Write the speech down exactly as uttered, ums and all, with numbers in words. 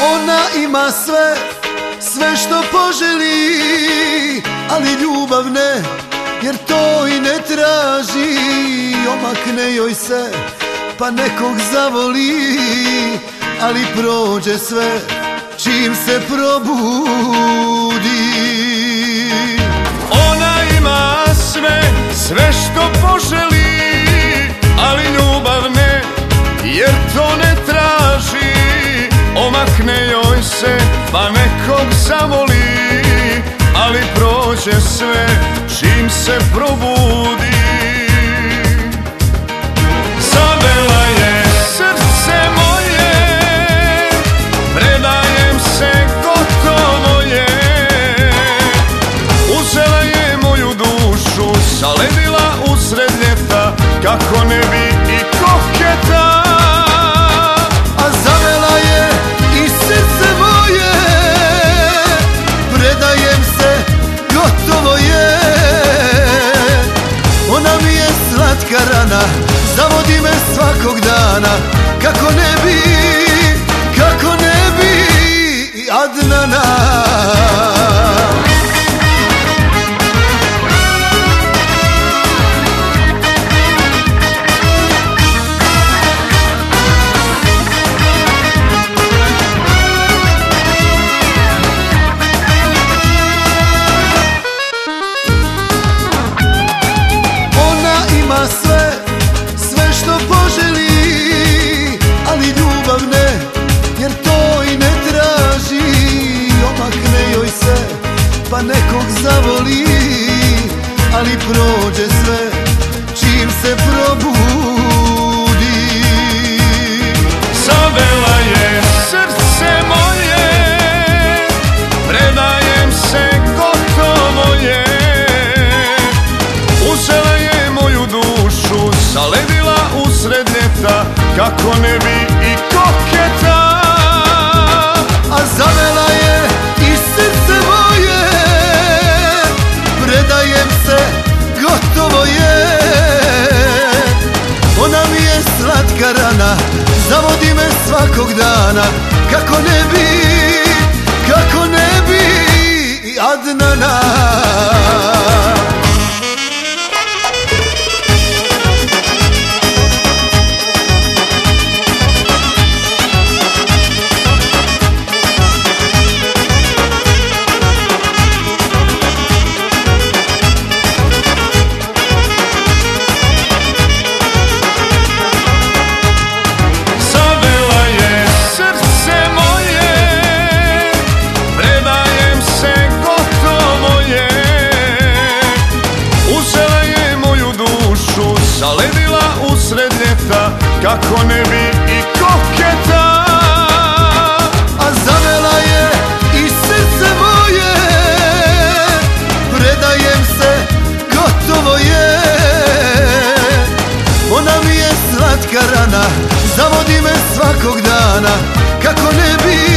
Ona ima sve, sve što poželi, ali ljubav ne, jer to i ne traži. Omakne joj se, pa nekog zavoli, ali prođe sve čim se probudi. Ona ima sve, sve što poželi, ali ljubav ne, jer to ne traži. Omakne joj se, pa nekog zavoli, ali prođe sve čim se probudi. Zavela je srce moje, predajem se, gotovo je. Uzela je moju dušu, zaledila usred ljeta, kako ne bi i koketa. A zavela je i srce moje, predajem se, gotovo je. Ona mi je slatka rana, zavodi me svakog dana, kako ne bi, kako ne bi Adnana. Sve, sve što poželi, ali ljubav ne, jer to i ne traži. Omakne joj se, pa nekog zavoli, ali prođe sve čim se probudi. Zavela je srce moje, predajem se, gotovo je. Uzela je moju dušu, zaledila usred ljeta, kako ne bi i koketa. A zavela je i srce moje, predajem se, gotovo je. Ona mi je slatka rana, zavodi me svakog dana, kako ne bi, kako ne bi Adnana. Zaledila usred ljeta, kako ne bi i koketa. A zavela je i srce moje, predajem se, gotovo je. Ona mi je slatka rana, zavodi me svakog dana, kako ne bi